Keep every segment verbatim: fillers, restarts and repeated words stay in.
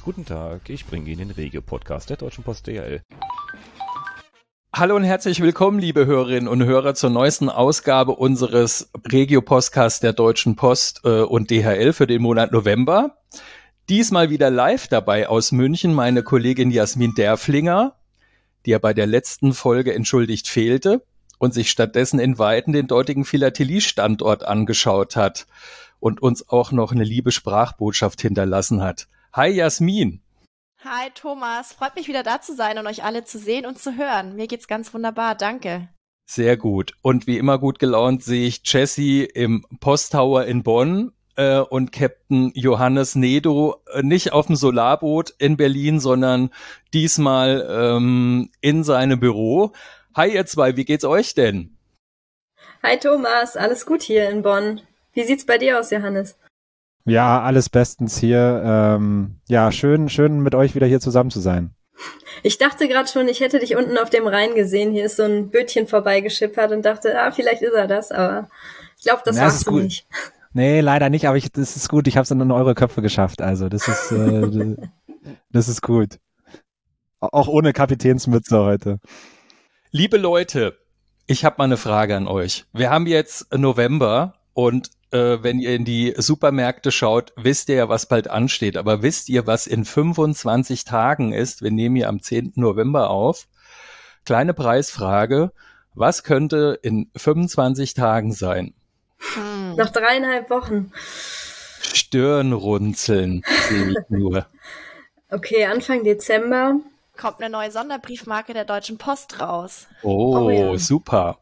Guten Tag, ich bringe Ihnen den Regio-Podcast der Deutschen Post D H L. Hallo und herzlich willkommen, liebe Hörerinnen und Hörer, zur neuesten Ausgabe unseres Regio-Podcasts der Deutschen Post äh, und D H L für den Monat November. Diesmal wieder live dabei aus München meine Kollegin Jasmin Derflinger, die ja bei der letzten Folge entschuldigt fehlte und sich stattdessen in Weiden den dortigen Philatelie-Standort angeschaut hat und uns auch noch eine liebe Sprachbotschaft hinterlassen hat. Hi Jasmin. Hi Thomas, freut mich wieder da zu sein und euch alle zu sehen und zu hören. Mir geht's ganz wunderbar, danke. Sehr gut. Und wie immer gut gelaunt sehe ich Jessie im Posttower in Bonn äh, und Captain Johannes Nedo äh, nicht auf dem Solarboot in Berlin, sondern diesmal ähm, in seinem Büro. Hi ihr zwei, wie geht's euch denn? Hi Thomas, alles gut hier in Bonn. Wie sieht's bei dir aus, Johannes? Ja, alles bestens hier. Ähm, ja, schön, schön mit euch wieder hier zusammen zu sein. Ich dachte gerade schon, ich hätte dich unten auf dem Rhein gesehen. Hier ist so ein Bötchen vorbeigeschippert und dachte, ah, vielleicht ist er das, aber ich glaube, das ja, warst du gut. nicht. Nee, leider nicht, aber ich, das ist gut. Ich habe es dann in eure Köpfe geschafft. Also das ist, äh, das ist gut. Auch ohne Kapitänsmütze heute. Liebe Leute, ich habe mal eine Frage an euch. Wir haben jetzt November und äh, wenn ihr in die Supermärkte schaut, wisst ihr ja, was bald ansteht. Aber wisst ihr, was in fünfundzwanzig Tagen ist? Wir nehmen hier am zehnten November auf. Kleine Preisfrage. Was könnte in fünfundzwanzig Tagen sein? Hm. Noch dreieinhalb Wochen. Stirnrunzeln sehe ich nur. Okay, Anfang Dezember. Kommt eine neue Sonderbriefmarke der Deutschen Post raus. Oh, oh ja. Super.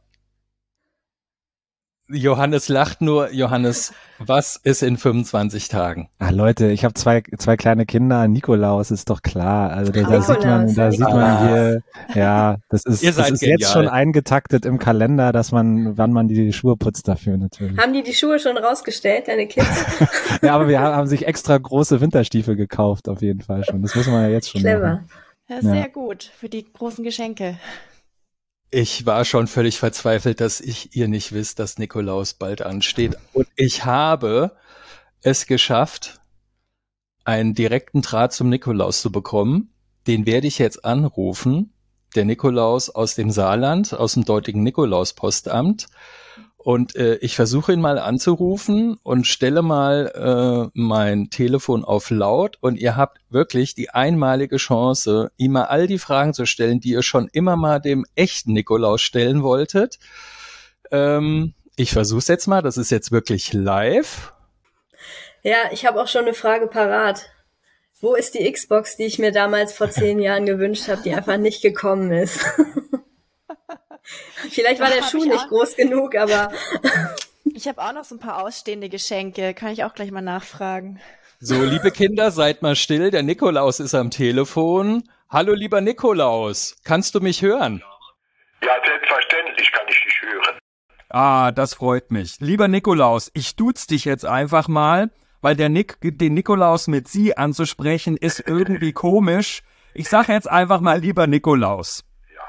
Johannes lacht nur. Johannes, was ist in fünfundzwanzig Tagen? Ah, Leute, ich habe zwei zwei kleine Kinder. Nikolaus ist doch klar. Also da, da sieht man, da sieht man hier, ja, das ist, das ist jetzt schon eingetaktet im Kalender, dass man, wann man die Schuhe putzt dafür natürlich. Haben die die Schuhe schon rausgestellt, deine Kids? Ja, aber wir haben, haben sich extra große Winterstiefel gekauft, auf jeden Fall schon. Das müssen wir ja jetzt schon Clever. machen. Ja, sehr ja. gut für die großen Geschenke. Ich war schon völlig verzweifelt, dass ich ihr nicht wisst, dass Nikolaus bald ansteht. Und ich habe es geschafft, einen direkten Draht zum Nikolaus zu bekommen. Den werde ich jetzt anrufen. Der Nikolaus aus dem Saarland, aus dem dortigen Nikolaus-Postamt. Und äh, ich versuche ihn mal anzurufen und stelle mal äh, mein Telefon auf laut. Und ihr habt wirklich die einmalige Chance, ihm mal all die Fragen zu stellen, die ihr schon immer mal dem echten Nikolaus stellen wolltet. Ähm, ich versuche es jetzt mal. Das ist jetzt wirklich live. Ja, ich habe auch schon eine Frage parat. Wo ist die Xbox, die ich mir damals vor zehn Jahren gewünscht habe, die einfach nicht gekommen ist? Vielleicht war der Schuh nicht auch groß genug, aber... Ich habe auch noch so ein paar ausstehende Geschenke. Kann ich auch gleich mal nachfragen. So, liebe Kinder, seid mal still. Der Nikolaus ist am Telefon. Hallo, lieber Nikolaus. Kannst du mich hören? Ja, selbstverständlich kann ich dich hören. Ah, das freut mich. Lieber Nikolaus, ich duz dich jetzt einfach mal, weil der Nick, den Nikolaus mit Sie anzusprechen, ist irgendwie komisch. Ich sage jetzt einfach mal, lieber Nikolaus.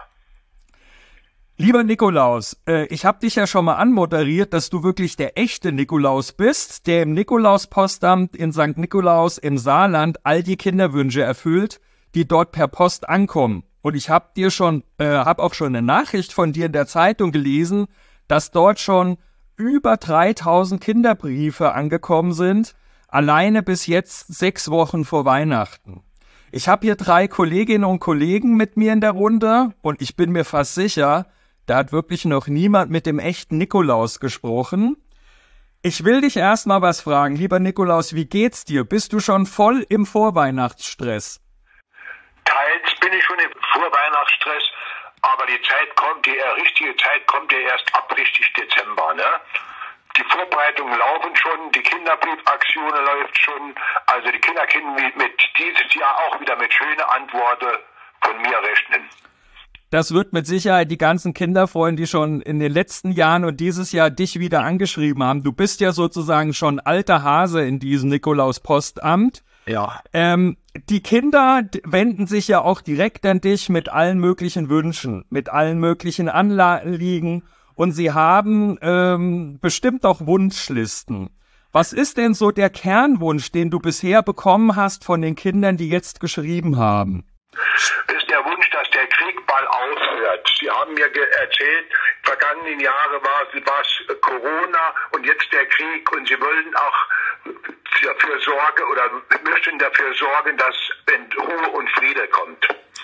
Lieber Nikolaus, äh, ich habe dich ja schon mal anmoderiert, dass du wirklich der echte Nikolaus bist, der im Nikolaus-Postamt in Sankt Nikolaus im Saarland all die Kinderwünsche erfüllt, die dort per Post ankommen. Und ich habe dir schon, äh, habe auch schon eine Nachricht von dir in der Zeitung gelesen, dass dort schon über dreitausend Kinderbriefe angekommen sind, alleine bis jetzt sechs Wochen vor Weihnachten. Ich habe hier drei Kolleginnen und Kollegen mit mir in der Runde und ich bin mir fast sicher, da hat wirklich noch niemand mit dem echten Nikolaus gesprochen. Ich will dich erstmal was fragen. Lieber Nikolaus, wie geht's dir? Bist du schon voll im Vorweihnachtsstress? Teils bin ich schon im Vorweihnachtsstress, aber die Zeit kommt, die richtige Zeit kommt ja erst ab richtig Dezember, ne? Die Vorbereitungen laufen schon, die Kinderbriefaktion läuft schon. Also die Kinder können mit dieses Jahr auch wieder mit schönen Antworten von mir rechnen. Das wird mit Sicherheit die ganzen Kinder freuen, die schon in den letzten Jahren und dieses Jahr dich wieder angeschrieben haben. Du bist ja sozusagen schon alter Hase in diesem Nikolaus-Postamt. Ja. Ähm, die Kinder wenden sich ja auch direkt an dich mit allen möglichen Wünschen, mit allen möglichen Anliegen und sie haben ähm, bestimmt auch Wunschlisten. Was ist denn so der Kernwunsch, den du bisher bekommen hast von den Kindern, die jetzt geschrieben haben? Das ist der Wunsch, dass der Krieg bald aufhört. Sie haben mir ge- erzählt, vergangenen Jahre war es Corona und jetzt der Krieg und sie wollen auch dafür sorgen oder möchten dafür sorgen, dass Ruhe und Friede kommt.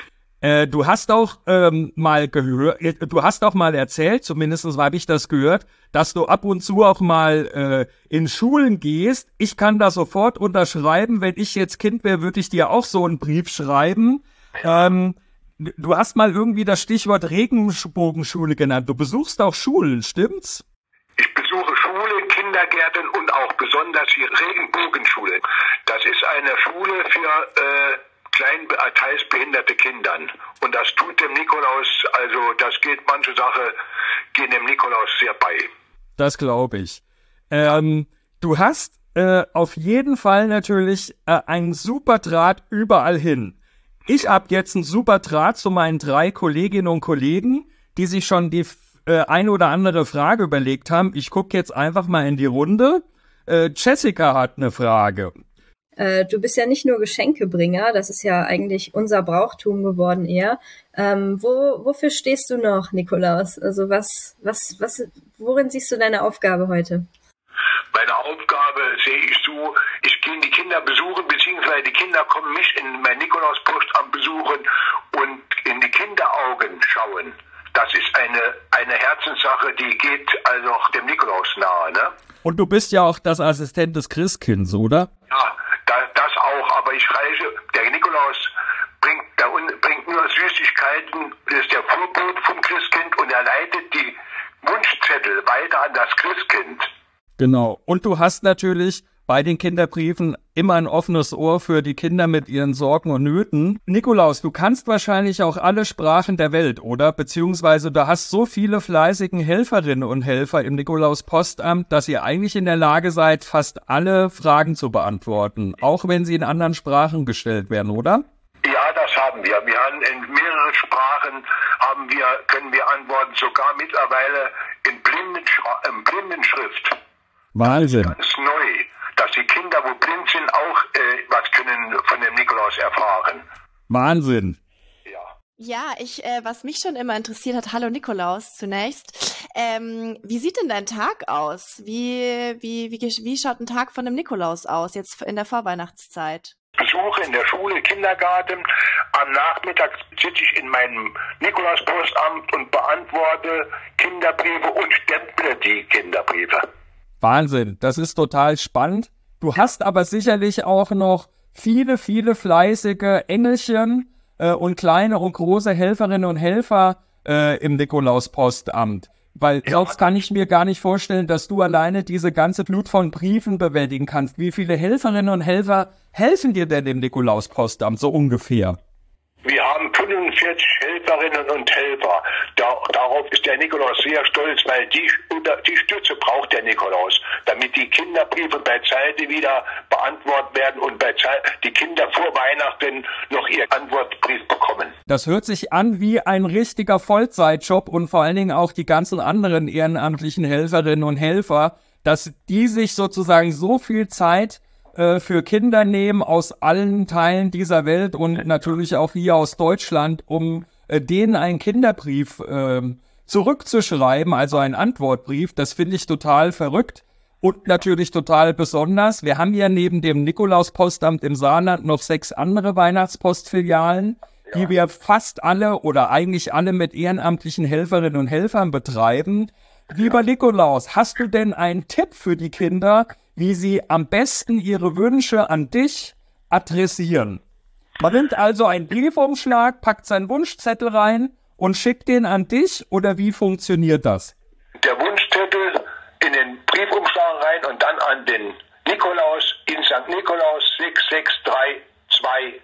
Äh, du hast auch ähm, mal gehört, du hast auch mal erzählt, zumindest habe ich das gehört, dass du ab und zu auch mal äh, in Schulen gehst. Ich kann da sofort unterschreiben, wenn ich jetzt Kind wäre, würde ich dir auch so einen Brief schreiben. Ähm, du hast mal irgendwie das Stichwort Regenbogenschule genannt. Du besuchst auch Schulen, stimmt's? Ich besuche Schulen, Kindergärten und auch besonders die Regenbogenschule. Das ist eine Schule für äh, klein teilsbehinderte Kindern. Und das tut dem Nikolaus, also das geht, manche Sachen gehen dem Nikolaus sehr bei. Das glaube ich. Ähm, du hast äh, auf jeden Fall natürlich äh, einen super Draht überall hin. Ich habe jetzt einen super Draht zu meinen drei Kolleginnen und Kollegen, die sich schon die äh, ein oder andere Frage überlegt haben. Ich gucke jetzt einfach mal in die Runde. Äh, Jessica hat eine Frage. Äh, du bist ja nicht nur Geschenkebringer, das ist ja eigentlich unser Brauchtum geworden eher. Ähm, wo, wofür stehst du noch, Nikolaus? Also was, was, was, worin siehst du deine Aufgabe heute? Meine Aufgabe sehe ich so, ich gehe die Kinder besuchen, beziehungsweise die Kinder kommen mich in mein Nikolauspostamt besuchen und in die Kinderaugen schauen. Das ist eine, eine Herzenssache, die geht also auch dem Nikolaus nahe, ne? Und du bist ja auch das Assistent des Christkinds, oder? Ja, da, das auch, aber ich reiche, der Nikolaus bringt, der bringt nur Süßigkeiten, das ist der Vorbote vom Christkind und er leitet die Wunschzettel weiter an das Christkind. Genau. Und du hast natürlich bei den Kinderbriefen immer ein offenes Ohr für die Kinder mit ihren Sorgen und Nöten. Nikolaus, du kannst wahrscheinlich auch alle Sprachen der Welt, oder? Beziehungsweise du hast so viele fleißigen Helferinnen und Helfer im Nikolaus-Postamt, dass ihr eigentlich in der Lage seid, fast alle Fragen zu beantworten, auch wenn sie in anderen Sprachen gestellt werden, oder? Ja, das haben wir. Wir haben in mehreren Sprachen haben wir, können wir antworten, sogar mittlerweile in Blindenschra- in Blindenschrift. Wahnsinn. Ganz neu, dass die Kinder, wo blind sind, auch äh, was können von dem Nikolaus erfahren. Wahnsinn. Ja. Ja, ich, äh, was mich schon immer interessiert hat, hallo Nikolaus zunächst. Ähm, wie sieht denn dein Tag aus? Wie, wie, wie, wie schaut ein Tag von dem Nikolaus aus, jetzt in der Vorweihnachtszeit? Besuche in der Schule, Kindergarten. Am Nachmittag sitze ich in meinem Nikolauspostamt und beantworte Kinderbriefe und stemple die Kinderbriefe. Wahnsinn, das ist total spannend. Du hast aber sicherlich auch noch viele, viele fleißige Engelchen äh, und kleine und große Helferinnen und Helfer äh, im Nikolaus-Postamt. Weil ja. Sonst kann ich mir gar nicht vorstellen, dass du alleine diese ganze Flut von Briefen bewältigen kannst. Wie viele Helferinnen und Helfer helfen dir denn im Nikolaus-Postamt so ungefähr? Wir haben fünfundvierzig Helferinnen und Helfer. Da, darauf ist der Nikolaus sehr stolz, weil die, die Stütze braucht der Nikolaus, damit die Kinderbriefe bei Zeiten wieder beantwortet werden und bei Zeit, die Kinder vor Weihnachten noch ihren Antwortbrief bekommen. Das hört sich an wie ein richtiger Vollzeitjob und vor allen Dingen auch die ganzen anderen ehrenamtlichen Helferinnen und Helfer, dass die sich sozusagen so viel Zeit für Kinder nehmen aus allen Teilen dieser Welt und natürlich auch hier aus Deutschland, um äh, denen einen Kinderbrief äh, zurückzuschreiben, also einen Antwortbrief. Das finde ich total verrückt und natürlich total besonders. Wir haben ja neben dem Nikolaus-Postamt im Saarland noch sechs andere Weihnachtspostfilialen, ja, die wir fast alle oder eigentlich alle mit ehrenamtlichen Helferinnen und Helfern betreiben. Lieber Nikolaus, hast du denn einen Tipp für die Kinder, wie sie am besten ihre Wünsche an dich adressieren? Man nimmt also einen Briefumschlag, packt seinen Wunschzettel rein und schickt den an dich, oder wie funktioniert das? Der Wunschzettel in den Briefumschlag rein und dann an den Nikolaus in Sankt Nikolaus sechs sechs drei zwei.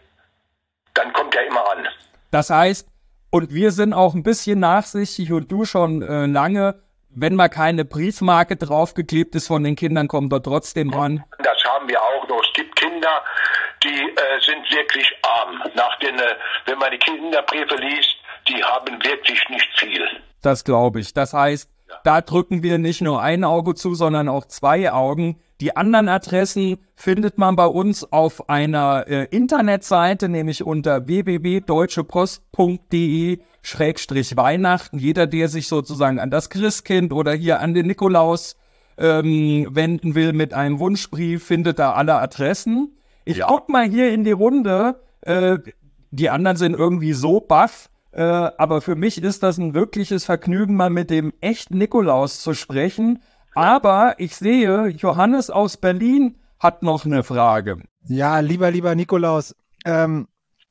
Dann kommt er immer an. Das heißt, und wir sind auch ein bisschen nachsichtig und du schon äh, lange, wenn mal keine Briefmarke draufgeklebt ist von den Kindern, kommt dort trotzdem ran. Das haben wir auch noch. Es gibt Kinder, die äh, sind wirklich arm. Nach den, äh, wenn man die Kinderbriefe liest, die haben wirklich nicht viel. Das glaube ich. Das heißt, ja, da drücken wir nicht nur ein Auge zu, sondern auch zwei Augen. Die anderen Adressen findet man bei uns auf einer äh, Internetseite, nämlich unter w w w punkt deutsche post punkt d e Schrägstrich Weihnachten. Jeder, der sich sozusagen an das Christkind oder hier an den Nikolaus ähm, wenden will mit einem Wunschbrief, findet da alle Adressen. Ich ja. guck mal hier in die Runde. Äh, die anderen sind irgendwie so baff. Äh, aber für mich ist das ein wirkliches Vergnügen, mal mit dem echten Nikolaus zu sprechen. Aber ich sehe, Johannes aus Berlin hat noch eine Frage. Ja, lieber, lieber Nikolaus, ähm,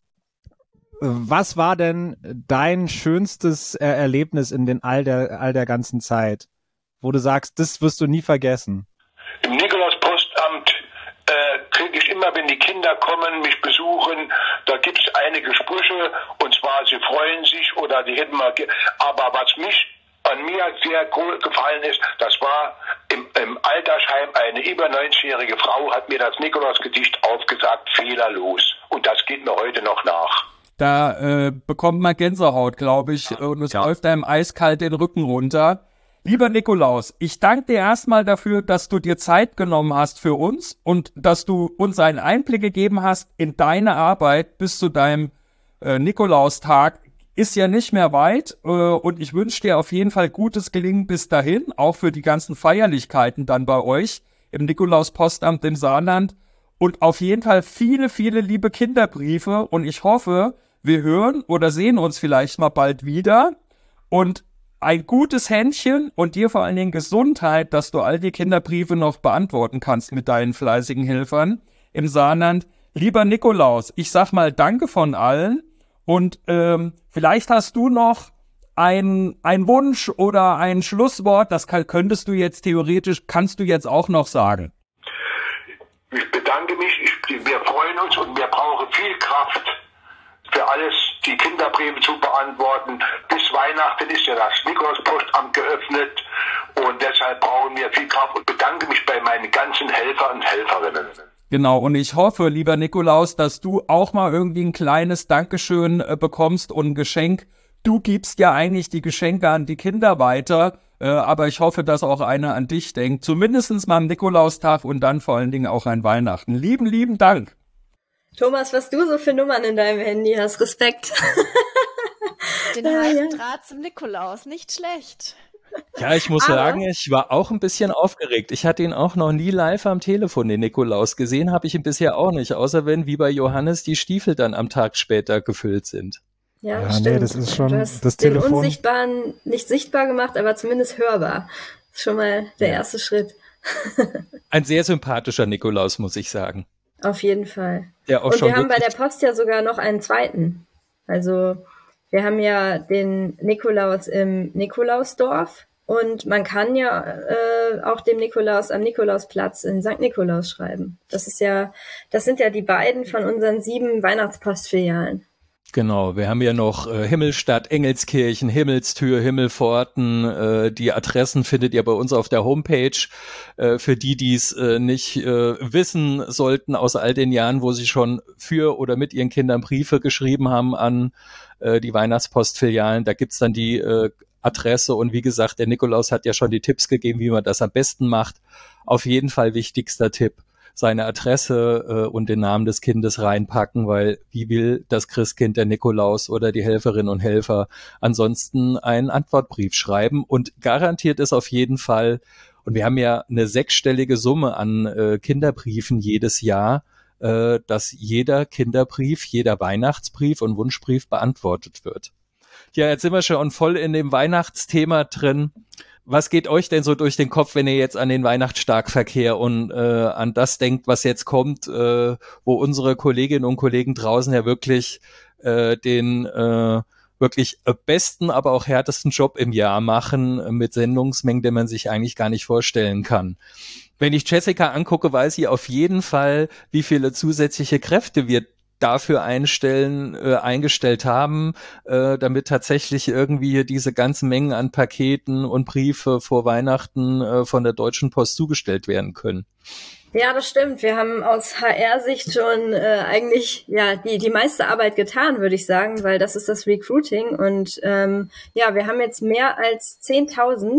was war denn dein schönstes äh, Erlebnis in den all der, all der ganzen Zeit, wo du sagst, das wirst du nie vergessen? Im Nikolauspostamt äh, kriege ich immer, wenn die Kinder kommen, mich besuchen, da gibt es einige Sprüche, und zwar, sie freuen sich oder die hätten mal... Ge- Aber was mich an mir sehr gefallen ist, das war im, im Altersheim, eine über neunzigjährige Frau hat mir das Nikolausgedicht aufgesagt, fehlerlos. Und das geht mir heute noch nach. Da äh, bekommt man Gänsehaut, glaube ich, und es ja. läuft einem eiskalt den Rücken runter. Lieber Nikolaus, ich danke dir erstmal dafür, dass du dir Zeit genommen hast für uns und dass du uns einen Einblick gegeben hast in deine Arbeit bis zu deinem äh, Nikolaustag. Ist ja nicht mehr weit äh, und ich wünsche dir auf jeden Fall gutes Gelingen bis dahin, auch für die ganzen Feierlichkeiten dann bei euch im Nikolauspostamt im Saarland und auf jeden Fall viele, viele liebe Kinderbriefe und ich hoffe, wir hören oder sehen uns vielleicht mal bald wieder und ein gutes Händchen und dir vor allen Dingen Gesundheit, dass du all die Kinderbriefe noch beantworten kannst mit deinen fleißigen Helfern im Saarland. Lieber Nikolaus, ich sag mal Danke von allen. Und ähm, vielleicht hast du noch ein, ein Wunsch oder ein Schlusswort, das kann, könntest du jetzt theoretisch, kannst du jetzt auch noch sagen. Ich bedanke mich, ich, wir freuen uns und wir brauchen viel Kraft für alles, die Kinderbriefe zu beantworten. Bis Weihnachten ist ja das Nikolauspostamt geöffnet und deshalb brauchen wir viel Kraft und bedanke mich bei meinen ganzen Helfer und Helferinnen. Genau, und ich hoffe, lieber Nikolaus, dass du auch mal irgendwie ein kleines Dankeschön äh, bekommst und ein Geschenk. Du gibst ja eigentlich die Geschenke an die Kinder weiter, äh, aber ich hoffe, dass auch einer an dich denkt. Zumindest mal am Nikolaustag und dann vor allen Dingen auch an Weihnachten. Lieben, lieben Dank. Thomas, was du so für Nummern in deinem Handy hast, Respekt. Den heißen Draht zum Nikolaus, nicht schlecht. Ja, ich muss Aber sagen, ich war auch ein bisschen aufgeregt. Ich hatte ihn auch noch nie live am Telefon, den Nikolaus. Gesehen habe ich ihn bisher auch nicht, außer wenn, wie bei Johannes, die Stiefel dann am Tag später gefüllt sind. Ja, ja stimmt. Nee, das ist schon du hast das den Telefon. Unsichtbaren nicht sichtbar gemacht, aber zumindest hörbar. Das ist schon mal der ja. erste Schritt. Ein sehr sympathischer Nikolaus, muss ich sagen. Auf jeden Fall. Ja, auch Und schon wir haben bei wirklich... der Post ja sogar noch einen zweiten. Also wir haben ja den Nikolaus im Nikolausdorf. Und man kann ja äh, auch dem Nikolaus am Nikolausplatz in Sankt Nikolaus schreiben. Das ist ja, das sind ja die beiden von unseren sieben Weihnachtspostfilialen. Genau, wir haben ja noch äh, Himmelstadt, Engelskirchen, Himmelstür, Himmelpforten. Äh, die Adressen findet ihr bei uns auf der Homepage. Äh, für die, die es äh, nicht äh, wissen sollten aus all den Jahren, wo sie schon für oder mit ihren Kindern Briefe geschrieben haben an äh, die Weihnachtspostfilialen, da gibt's dann die äh, Adresse und wie gesagt, der Nikolaus hat ja schon die Tipps gegeben, wie man das am besten macht. Auf jeden Fall wichtigster Tipp, seine Adresse äh, und den Namen des Kindes reinpacken, weil wie will das Christkind, der Nikolaus oder die Helferinnen und Helfer ansonsten einen Antwortbrief schreiben und garantiert ist auf jeden Fall, und wir haben ja eine sechsstellige Summe an äh, Kinderbriefen jedes Jahr, äh, dass jeder Kinderbrief, jeder Weihnachtsbrief und Wunschbrief beantwortet wird. Ja, jetzt sind wir schon voll in dem Weihnachtsthema drin. Was geht euch denn so durch den Kopf, wenn ihr jetzt an den Weihnachtsstarkverkehr und äh, an das denkt, was jetzt kommt, äh, wo unsere Kolleginnen und Kollegen draußen ja wirklich äh, den äh, wirklich besten, aber auch härtesten Job im Jahr machen äh, mit Sendungsmengen, die man sich eigentlich gar nicht vorstellen kann. Wenn ich Jessica angucke, weiß sie auf jeden Fall, wie viele zusätzliche Kräfte wir dafür einstellen, äh, eingestellt haben, äh, damit tatsächlich irgendwie diese ganzen Mengen an Paketen und Briefe vor Weihnachten äh, von der Deutschen Post zugestellt werden können. Ja, das stimmt. Wir haben aus H R-Sicht schon äh, eigentlich ja die die meiste Arbeit getan, würde ich sagen, weil das ist das Recruiting und ähm, ja, wir haben jetzt mehr als zehntausend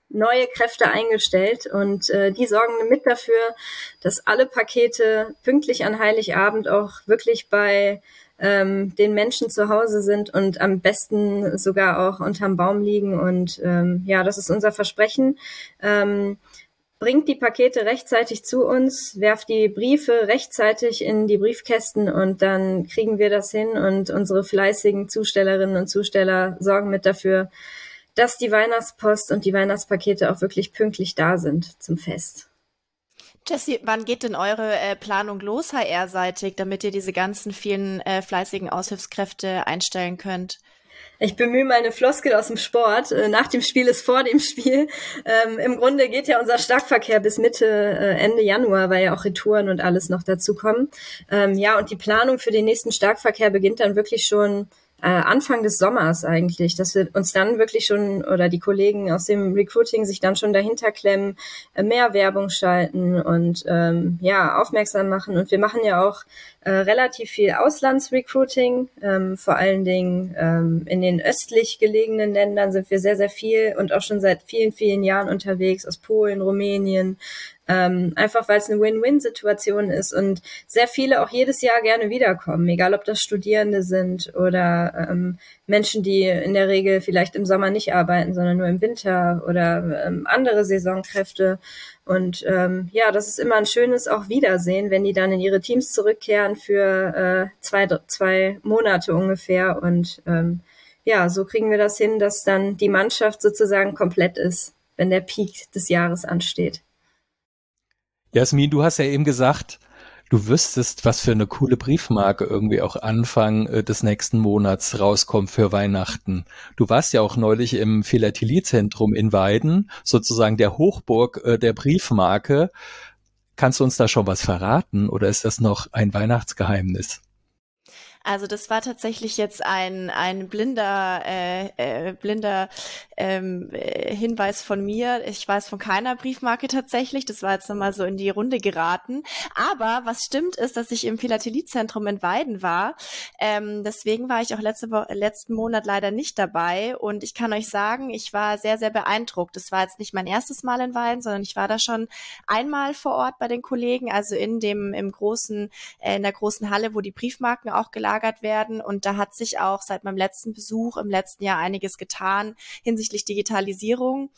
neue Kräfte eingestellt und äh, die sorgen mit dafür, dass alle Pakete pünktlich an Heiligabend auch wirklich bei ähm, den Menschen zu Hause sind und am besten sogar auch unterm Baum liegen. Und ähm, ja, das ist unser Versprechen. Ähm, bringt die Pakete rechtzeitig zu uns, werft die Briefe rechtzeitig in die Briefkästen und dann kriegen wir das hin und unsere fleißigen Zustellerinnen und Zusteller sorgen mit dafür, dass die Weihnachtspost und die Weihnachtspakete auch wirklich pünktlich da sind zum Fest. Jessie, wann geht denn eure äh, Planung los, H R-seitig, damit ihr diese ganzen vielen äh, fleißigen Aushilfskräfte einstellen könnt? Ich bemühe mal eine Floskel aus dem Sport. Nach dem Spiel ist vor dem Spiel. Ähm, Im Grunde geht ja unser Starkverkehr bis Mitte, äh, Ende Januar, weil ja auch Retouren und alles noch dazu kommen. Ähm, ja, und die Planung für den nächsten Starkverkehr beginnt dann wirklich schon äh, Anfang des Sommers eigentlich, dass wir uns dann wirklich schon, oder die Kollegen aus dem Recruiting sich dann schon dahinter klemmen, äh, mehr Werbung schalten und ähm, ja, aufmerksam machen. Und wir machen ja auch äh, relativ viel Auslandsrecruiting, ähm, vor allen Dingen ähm, in den östlich gelegenen Ländern sind wir sehr, sehr viel und auch schon seit vielen, vielen Jahren unterwegs, aus Polen, Rumänien, Ähm, einfach weil es eine Win-Win-Situation ist und sehr viele auch jedes Jahr gerne wiederkommen, egal ob das Studierende sind oder ähm, Menschen, die in der Regel vielleicht im Sommer nicht arbeiten, sondern nur im Winter oder ähm, andere Saisonkräfte. Und ähm, ja, das ist immer ein schönes auch Wiedersehen, wenn die dann in ihre Teams zurückkehren für äh, zwei, zwei Monate ungefähr. Und ähm, ja, so kriegen wir das hin, dass dann die Mannschaft sozusagen komplett ist, wenn der Peak des Jahres ansteht. Jasmin, du hast ja eben gesagt, du wüsstest, was für eine coole Briefmarke irgendwie auch Anfang äh, des nächsten Monats rauskommt für Weihnachten. Du warst ja auch neulich im Philatelie-Zentrum in Weiden, sozusagen der Hochburg äh, der Briefmarke. Kannst du uns da schon was verraten oder ist das noch ein Weihnachtsgeheimnis? Also das war tatsächlich jetzt ein ein blinder äh, äh, blinder ähm, äh, Hinweis von mir. Ich weiß von keiner Briefmarke tatsächlich. Das war jetzt nochmal so in die Runde geraten. Aber was stimmt ist, dass ich im Philatelie-Zentrum in Weiden war. Ähm, deswegen war ich auch letzte Woche, letzten Monat leider nicht dabei. Und ich kann euch sagen, ich war sehr, sehr beeindruckt. Das war jetzt nicht mein erstes Mal in Weiden, sondern ich war da schon einmal vor Ort bei den Kollegen, also in dem im großen äh, in der großen Halle, wo die Briefmarken auch gelagert werden. Und da hat sich auch seit meinem letzten Besuch im letzten Jahr einiges getan hinsichtlich Digitalisierung.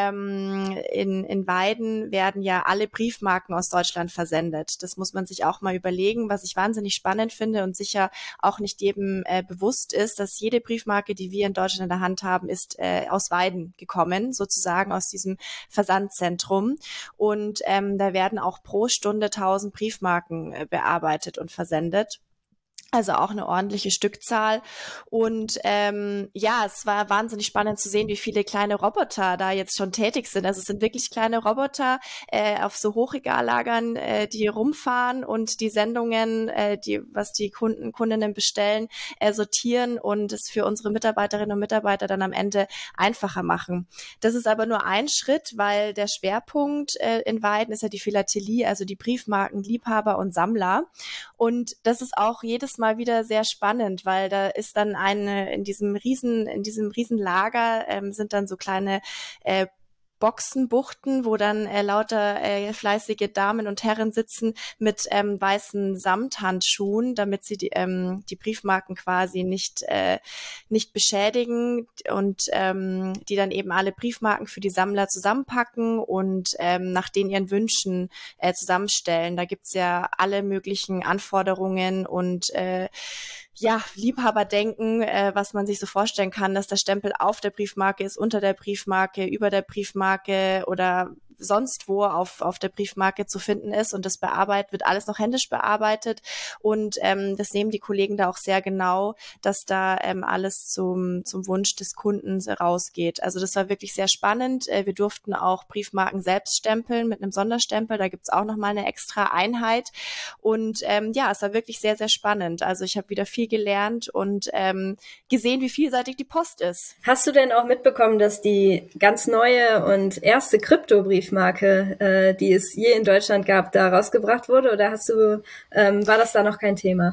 Ähm, in, in Weiden werden ja alle Briefmarken aus Deutschland versendet. Das muss man sich auch mal überlegen, was ich wahnsinnig spannend finde und sicher auch nicht jedem äh, bewusst ist, dass jede Briefmarke, die wir in Deutschland in der Hand haben, ist äh, aus Weiden gekommen, sozusagen aus diesem Versandzentrum. Und ähm, da werden auch pro Stunde tausend Briefmarken äh, bearbeitet und versendet. Also auch eine ordentliche Stückzahl. Und ähm, ja, es war wahnsinnig spannend zu sehen, wie viele kleine Roboter da jetzt schon tätig sind. Also es sind wirklich kleine Roboter äh, auf so Hochregallagern, äh, die rumfahren und die Sendungen, äh, die was die Kunden, Kundinnen bestellen, äh, sortieren und es für unsere Mitarbeiterinnen und Mitarbeiter dann am Ende einfacher machen. Das ist aber nur ein Schritt, weil der Schwerpunkt äh, in Weiden ist ja die Philatelie, also die Briefmarken, Liebhaber und Sammler. Und das ist auch jedes Mal wieder sehr spannend, weil da ist dann eine, in diesem riesen, in diesem Riesenlager ähm, sind dann so kleine äh, Boxenbuchten, wo dann äh, lauter äh, fleißige Damen und Herren sitzen mit ähm, weißen Samthandschuhen, damit sie die, ähm, die Briefmarken quasi nicht äh, nicht beschädigen und ähm, die dann eben alle Briefmarken für die Sammler zusammenpacken und ähm, nach den ihren Wünschen äh, zusammenstellen. Da gibt's ja alle möglichen Anforderungen und äh, ja, Liebhaberdenken, äh, was man sich so vorstellen kann, dass der Stempel auf der Briefmarke ist, unter der Briefmarke, über der Briefmarke oder sonst wo auf auf der Briefmarke zu finden ist und das bearbeitet wird alles noch händisch bearbeitet und ähm, das nehmen die Kollegen da auch sehr genau, dass da ähm, alles zum zum Wunsch des Kunden rausgeht. Also das war wirklich sehr spannend. Äh, wir durften auch Briefmarken selbst stempeln mit einem Sonderstempel. Da gibt's auch noch mal eine extra Einheit und ähm, ja, es war wirklich sehr sehr spannend. Also ich habe wieder viel gelernt und ähm, gesehen, wie vielseitig die Post ist. Hast du denn auch mitbekommen, dass die ganz neue und erste Kryptobriefmarke, äh, die es je in Deutschland gab, da rausgebracht wurde? Oder hast du, ähm, war das da noch kein Thema?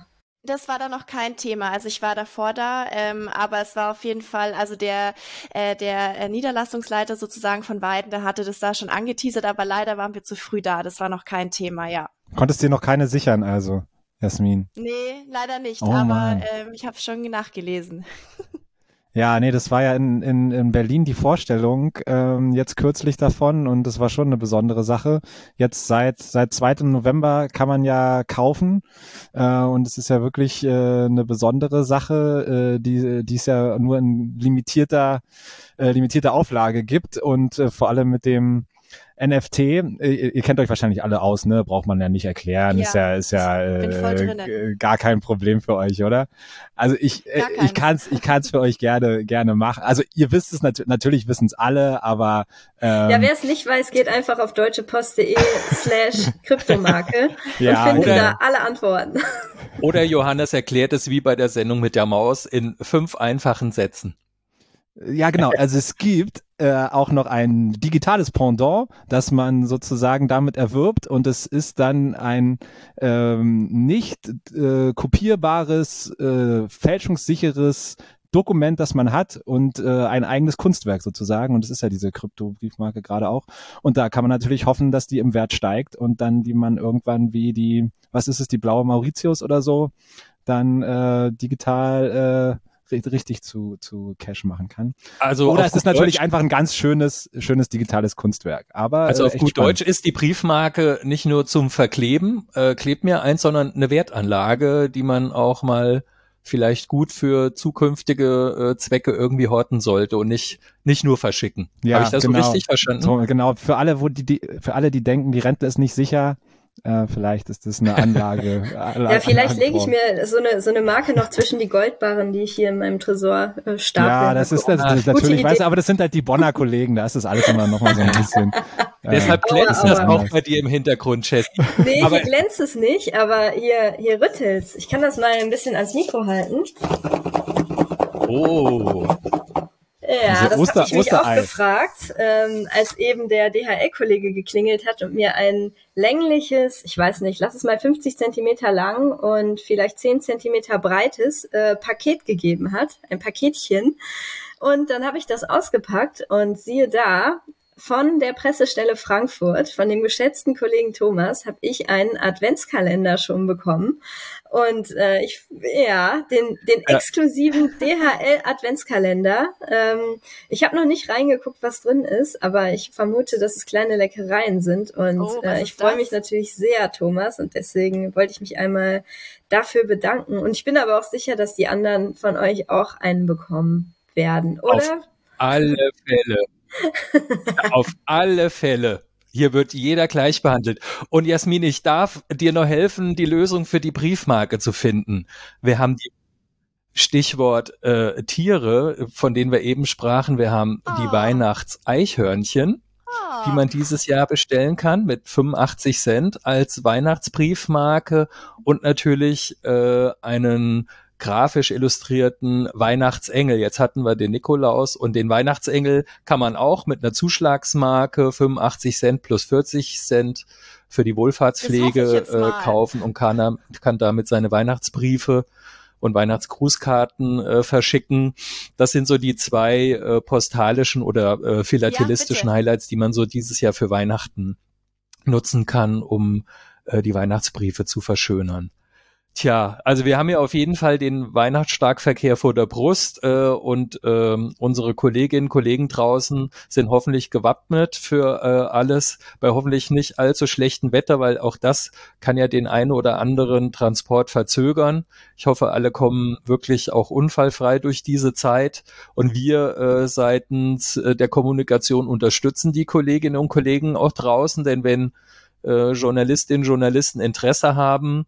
Das war da noch kein Thema. Also ich war davor da, ähm, aber es war auf jeden Fall, also der äh, der äh, Niederlassungsleiter sozusagen von Weiden, der hatte das da schon angeteasert, aber leider waren wir zu früh da. Das war noch kein Thema, ja. Konntest dir noch keine sichern, also, Jasmin? Nee, leider nicht, oh, aber ähm, ich habe schon nachgelesen. Ja, nee, das war ja in, in, in Berlin die Vorstellung ähm, jetzt kürzlich davon und das war schon eine besondere Sache. Jetzt seit seit zweiten November kann man ja kaufen äh, und es ist ja wirklich äh, eine besondere Sache, äh, die die es ja nur in limitierter äh, limitierter Auflage gibt und äh, vor allem mit dem N F T, ihr, ihr kennt euch wahrscheinlich alle aus, ne? Braucht man ja nicht erklären. Ja, ist ja, ist ja äh, gar kein Problem für euch, oder? Also ich, äh, ich kann's, ich kann's für euch gerne, gerne machen. Also ihr wisst es nat- natürlich, wissen es alle, aber ähm, ja, wer es nicht weiß, geht einfach auf deutschepost.de slash Kryptomarke ja, und findet oder, da alle Antworten. Oder Johannes erklärt es wie bei der Sendung mit der Maus in fünf einfachen Sätzen. Ja, genau. Also es gibt äh, auch noch ein digitales Pendant, das man sozusagen damit erwirbt und es ist dann ein ähm, nicht äh, kopierbares, äh, fälschungssicheres Dokument, das man hat und äh, ein eigenes Kunstwerk sozusagen und das ist ja diese Krypto-Briefmarke gerade auch und da kann man natürlich hoffen, dass die im Wert steigt und dann die man irgendwann wie die, was ist es, die blaue Mauritius oder so, dann äh, digital äh, richtig zu zu Cash machen kann. Also oder es ist natürlich Deutsch, einfach ein ganz schönes schönes digitales Kunstwerk. Aber also äh, auf gut spannend. Deutsch ist die Briefmarke nicht nur zum Verkleben, äh, klebt mir eins, sondern eine Wertanlage, die man auch mal vielleicht gut für zukünftige äh, Zwecke irgendwie horten sollte und nicht nicht nur verschicken. Ja, habe ich das genau. so richtig verstanden? So, genau. Für alle, wo die, die für alle, die denken, die Rente ist nicht sicher. Äh, vielleicht ist das eine Anlage. Ja, vielleicht lege ich mir so eine so eine Marke noch zwischen die Goldbarren, die ich hier in meinem Tresor äh, staple. Ja, das ist das, das natürlich, weiß, aber das sind halt die Bonner Kollegen, da ist das alles immer noch mal so ein bisschen. Äh, Deshalb glänzt das auch bei dir im Hintergrund, Jessie. Nee, aber hier glänzt es nicht, aber hier hier rüttelt's. Ich kann das mal ein bisschen ans Mikro halten. Oh. Ja, das Oster, habe ich mich auch gefragt, ähm, als eben der D H L-Kollege geklingelt hat und mir ein längliches, ich weiß nicht, lass es mal fünfzig Zentimeter lang und vielleicht zehn Zentimeter breites äh, Paket gegeben hat, ein Paketchen. Und dann habe ich das ausgepackt und siehe da, von der Pressestelle Frankfurt, von dem geschätzten Kollegen Thomas, habe ich einen Adventskalender schon bekommen. Und äh, ich, ja, den, den ja. exklusiven D H L-Adventskalender. Ähm, ich habe noch nicht reingeguckt, was drin ist, aber ich vermute, dass es kleine Leckereien sind. Und oh, äh, ich freue mich natürlich sehr, Thomas. Und deswegen wollte ich mich einmal dafür bedanken. Und ich bin aber auch sicher, dass die anderen von euch auch einen bekommen werden, oder? Auf alle Fälle. Auf alle Fälle. Hier wird jeder gleich behandelt. Und Jasmin, ich darf dir noch helfen, die Lösung für die Briefmarke zu finden. Wir haben die Stichwort äh, Tiere, von denen wir eben sprachen. Wir haben oh. die Weihnachtseichhörnchen, oh. die man dieses Jahr bestellen kann mit fünfundachtzig Cent als Weihnachtsbriefmarke und natürlich äh, einen grafisch illustrierten Weihnachtsengel. Jetzt hatten wir den Nikolaus und den Weihnachtsengel kann man auch mit einer Zuschlagsmarke fünfundachtzig Cent plus vierzig Cent für die Wohlfahrtspflege äh, kaufen und kann, kann damit seine Weihnachtsbriefe und Weihnachtsgrußkarten äh, verschicken. Das sind so die zwei äh, postalischen oder äh, philatelistischen ja, Highlights, die man so dieses Jahr für Weihnachten nutzen kann, um äh, die Weihnachtsbriefe zu verschönern. Tja, also wir haben ja auf jeden Fall den Weihnachtsstarkverkehr vor der Brust äh, und ähm, unsere Kolleginnen und Kollegen draußen sind hoffentlich gewappnet für äh, alles bei hoffentlich nicht allzu schlechtem Wetter, weil auch das kann ja den einen oder anderen Transport verzögern. Ich hoffe, alle kommen wirklich auch unfallfrei durch diese Zeit und wir äh, seitens äh, der Kommunikation unterstützen die Kolleginnen und Kollegen auch draußen, denn wenn äh, Journalistinnen und Journalisten Interesse haben,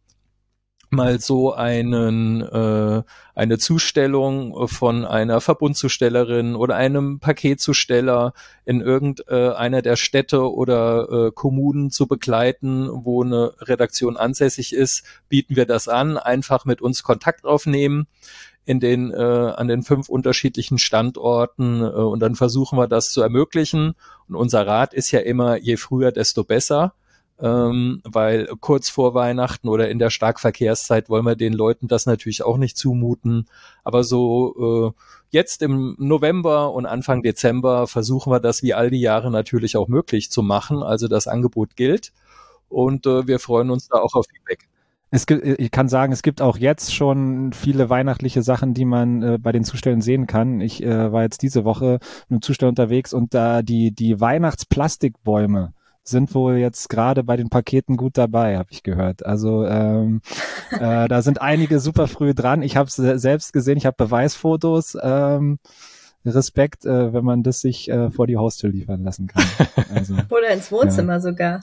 mal so einen äh, eine Zustellung von einer Verbundzustellerin oder einem Paketzusteller in irgendeiner der Städte oder äh, Kommunen zu begleiten, wo eine Redaktion ansässig ist, bieten wir das an, einfach mit uns Kontakt aufnehmen in den äh, an den fünf unterschiedlichen Standorten äh, und dann versuchen wir das zu ermöglichen und unser Rat ist ja immer, je früher, desto besser. ähm, weil kurz vor Weihnachten oder in der Starkverkehrszeit wollen wir den Leuten das natürlich auch nicht zumuten. Aber so äh, jetzt im November und Anfang Dezember versuchen wir das wie all die Jahre natürlich auch möglich zu machen. Also das Angebot gilt und äh, wir freuen uns da auch auf Feedback. Es gibt, ich kann sagen, es gibt auch jetzt schon viele weihnachtliche Sachen, die man äh, bei den Zustellen sehen kann. Ich äh, war jetzt diese Woche mit einem Zusteller unterwegs und da die die Weihnachtsplastikbäume sind wohl jetzt gerade bei den Paketen gut dabei, habe ich gehört. Also ähm, äh, da sind einige super früh dran. Ich habe es selbst gesehen, ich habe Beweisfotos. Ähm, Respekt, äh, wenn man das sich äh, vor die Haustür liefern lassen kann. Also, oder ins Wohnzimmer ja. sogar.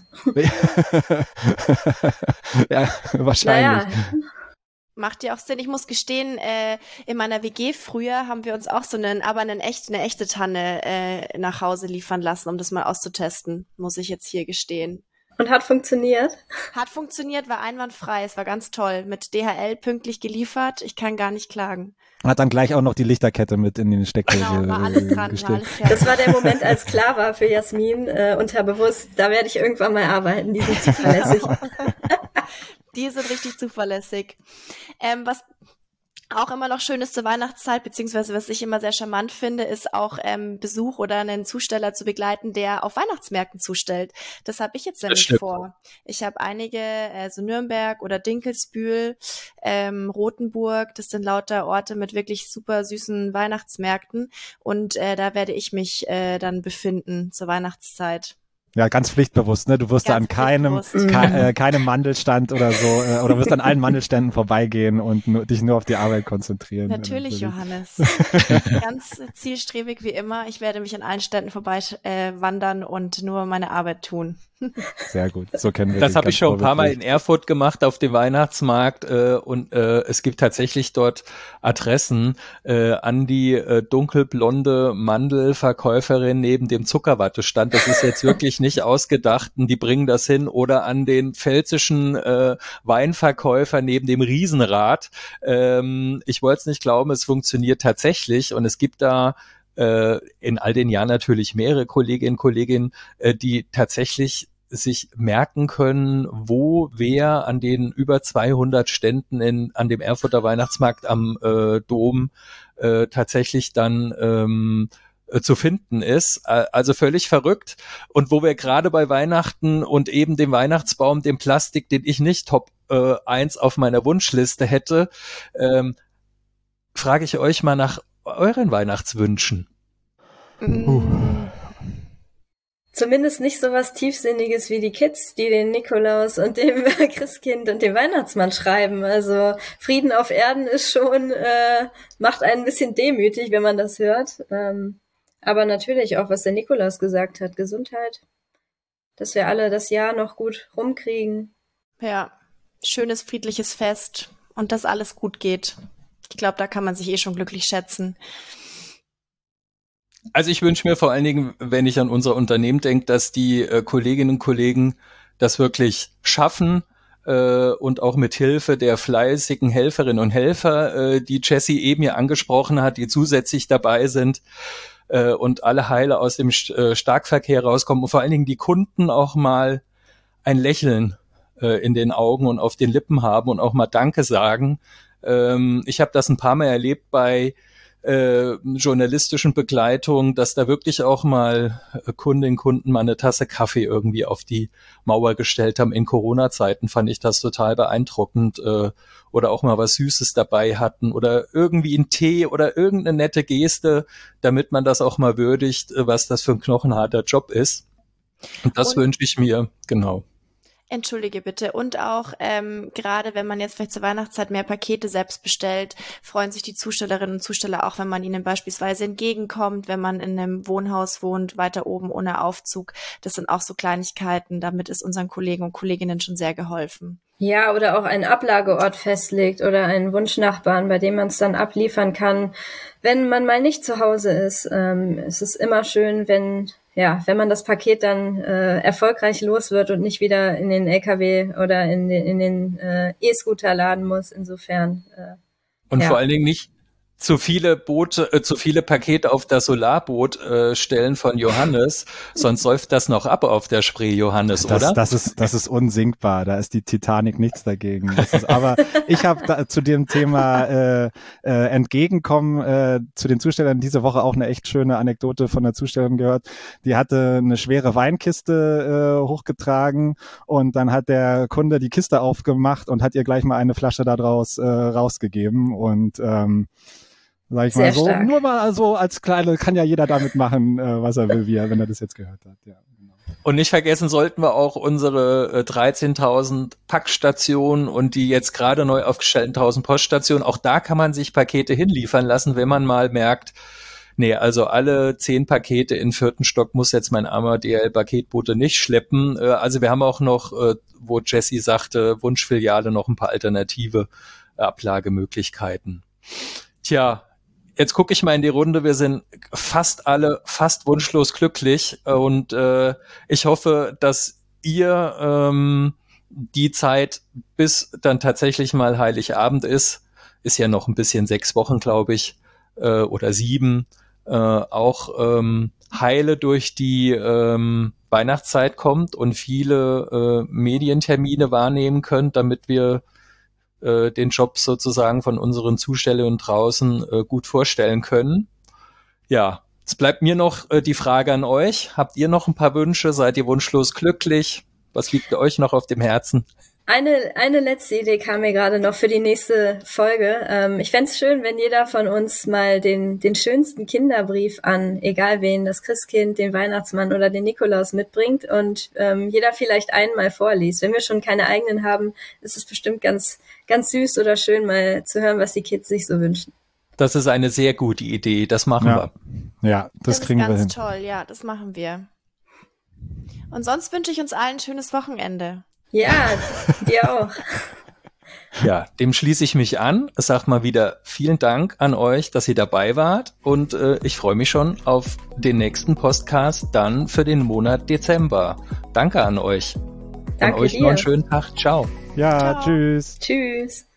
Ja, wahrscheinlich. Naja. Macht ja auch Sinn. Ich muss gestehen, äh, in meiner W G früher haben wir uns auch so einen, aber einen echt, eine echte Tanne äh, nach Hause liefern lassen, um das mal auszutesten, muss ich jetzt hier gestehen. Und hat funktioniert? Hat funktioniert, war einwandfrei, es war ganz toll. Mit D H L pünktlich geliefert, ich kann gar nicht klagen. Hat dann gleich auch noch die Lichterkette mit in den Steckdose genau, war alles dran, gestellt. War alles fertig. Das war der Moment, als klar war für Jasmin, äh, unterbewusst, da werde ich irgendwann mal arbeiten, die sind zuverlässig. Die sind richtig zuverlässig. Ähm, was auch immer noch schön ist zur Weihnachtszeit, beziehungsweise was ich immer sehr charmant finde, ist auch ähm, Besuch oder einen Zusteller zu begleiten, der auf Weihnachtsmärkten zustellt. Das habe ich jetzt nämlich vor. Ich habe einige, also Nürnberg oder Dinkelsbühl, ähm, Rothenburg, das sind lauter Orte mit wirklich super süßen Weihnachtsmärkten und äh, da werde ich mich äh, dann befinden zur Weihnachtszeit. Ja, ganz pflichtbewusst, ne? Du wirst da an keinem, ke äh, keinem Mandelstand oder so, äh, oder wirst an allen Mandelständen vorbeigehen und nur, dich nur auf die Arbeit konzentrieren. Natürlich, Johannes. Ganz zielstrebig wie immer. Ich werde mich an allen Ständen vorbei äh, wandern und nur meine Arbeit tun. Sehr gut, so kennen wir das. habe ich schon ein paar Mal in Erfurt gemacht auf dem Weihnachtsmarkt äh, und äh, es gibt tatsächlich dort Adressen äh, an die äh, dunkelblonde Mandelverkäuferin neben dem Zuckerwattestand. Das ist jetzt wirklich nicht ausgedacht und die bringen das hin oder an den pfälzischen äh, Weinverkäufer neben dem Riesenrad. Ähm, ich wollte es nicht glauben, es funktioniert tatsächlich und es gibt da in all den Jahren natürlich mehrere Kolleginnen und Kollegen, die tatsächlich sich merken können, wo wer an den über zweihundert Ständen in, an dem Erfurter Weihnachtsmarkt am äh, Dom äh, tatsächlich dann ähm, äh, zu finden ist. Also völlig verrückt. Und wo wir gerade bei Weihnachten und eben dem Weihnachtsbaum, dem Plastik, den ich nicht Top äh, eins auf meiner Wunschliste hätte, ähm, frage ich euch mal nach euren Weihnachtswünschen. Uh. Zumindest nicht so was Tiefsinniges wie die Kids, die den Nikolaus und dem Christkind und dem Weihnachtsmann schreiben. Also Frieden auf Erden ist schon, äh, macht einen ein bisschen demütig, wenn man das hört. Ähm, aber natürlich auch, was der Nikolaus gesagt hat, Gesundheit. Dass wir alle das Jahr noch gut rumkriegen. Ja, schönes, friedliches Fest und dass alles gut geht. Ich glaube, da kann man sich eh schon glücklich schätzen. Also ich wünsche mir vor allen Dingen, wenn ich an unser Unternehmen denke, dass die äh, Kolleginnen und Kollegen das wirklich schaffen äh, und auch mit Hilfe der fleißigen Helferinnen und Helfer, äh, die Jessie eben hier angesprochen hat, die zusätzlich dabei sind äh, und alle heile aus dem äh, Starkverkehr rauskommen und vor allen Dingen die Kunden auch mal ein Lächeln äh, in den Augen und auf den Lippen haben und auch mal Danke sagen. Ähm, ich habe das ein paar Mal erlebt bei Äh, journalistischen Begleitung, dass da wirklich auch mal äh, Kundinnen, Kunden mal eine Tasse Kaffee irgendwie auf die Mauer gestellt haben. In Corona-Zeiten fand ich das total beeindruckend äh, oder auch mal was Süßes dabei hatten oder irgendwie einen Tee oder irgendeine nette Geste, damit man das auch mal würdigt, äh, was das für ein knochenharter Job ist. Und das wünsche ich mir, genau. Entschuldige bitte. Und auch ähm, gerade wenn man jetzt vielleicht zur Weihnachtszeit mehr Pakete selbst bestellt, freuen sich die Zustellerinnen und Zusteller auch, wenn man ihnen beispielsweise entgegenkommt, wenn man in einem Wohnhaus wohnt, weiter oben ohne Aufzug. Das sind auch so Kleinigkeiten. Damit ist unseren Kollegen und Kolleginnen schon sehr geholfen. Ja, oder auch einen Ablageort festlegt oder einen Wunschnachbarn, bei dem man es dann abliefern kann, wenn man mal nicht zu Hause ist. Ähm, es ist immer schön, wenn ja, wenn man das Paket dann äh, erfolgreich los wird und nicht wieder in den L K W oder in den, in den äh, E-Scooter laden muss. Insofern. Äh, und ja. vor allen Dingen nicht zu viele Boote, äh, zu viele Pakete auf das Solarboot äh, stellen von Johannes, sonst säuft das noch ab auf der Spree, Johannes, das, oder? Das ist, das ist unsinkbar. Da ist die Titanic nichts dagegen. Das ist, aber ich habe zu dem Thema äh, äh, Entgegenkommen äh, zu den Zustellern diese Woche auch eine echt schöne Anekdote von der Zustellerin gehört. Die hatte eine schwere Weinkiste äh, hochgetragen und dann hat der Kunde die Kiste aufgemacht und hat ihr gleich mal eine Flasche da draus äh, rausgegeben und ähm, sag ich Sehr mal so, stark. nur mal so als kleine, kann ja jeder damit machen, äh, was er will, wie er, wenn er das jetzt gehört hat. Ja, genau. Und nicht vergessen sollten wir auch unsere äh, dreizehntausend Packstationen und die jetzt gerade neu aufgestellten tausend Poststationen, auch da kann man sich Pakete hinliefern lassen, wenn man mal merkt, nee, also alle zehn Pakete in vierten Stock muss jetzt mein armer D H L-Paketbote nicht schleppen. Äh, also wir haben auch noch, äh, wo Jessie sagte, Wunschfiliale, noch ein paar alternative Ablagemöglichkeiten. Tja, jetzt gucke ich mal in die Runde, wir sind fast alle fast wunschlos glücklich und äh, ich hoffe, dass ihr ähm, die Zeit, bis dann tatsächlich mal Heiligabend ist, ist ja noch ein bisschen sechs Wochen, glaube ich, äh, oder sieben, äh, auch ähm, heile durch die ähm, Weihnachtszeit kommt und viele äh, Medientermine wahrnehmen könnt, damit wir den Job sozusagen von unseren Zustellern draußen äh, gut vorstellen können. Ja, jetzt bleibt mir noch äh, die Frage an euch. Habt ihr noch ein paar Wünsche? Seid ihr wunschlos glücklich? Was liegt euch noch auf dem Herzen? Eine, eine letzte Idee kam mir gerade noch für die nächste Folge. Ähm, ich fänd's schön, wenn jeder von uns mal den, den schönsten Kinderbrief an, egal wen, das Christkind, den Weihnachtsmann oder den Nikolaus mitbringt und ähm, jeder vielleicht einen mal vorliest. Wenn wir schon keine eigenen haben, ist es bestimmt ganz, ganz süß oder schön, mal zu hören, was die Kids sich so wünschen. Das ist eine sehr gute Idee. Das machen ja. wir. Ja, das, das kriegen wir hin. Das ist ganz toll. Ja, das machen wir. Und sonst wünsche ich uns allen ein schönes Wochenende. Ja, dir auch. Ja, dem schließe ich mich an. Ich sag mal wieder vielen Dank an euch, dass ihr dabei wart und äh, ich freue mich schon auf den nächsten Podcast dann für den Monat Dezember. Danke an euch. Danke an euch dir. noch einen schönen Tag. Ciao. Ja, Ciao. tschüss. Tschüss.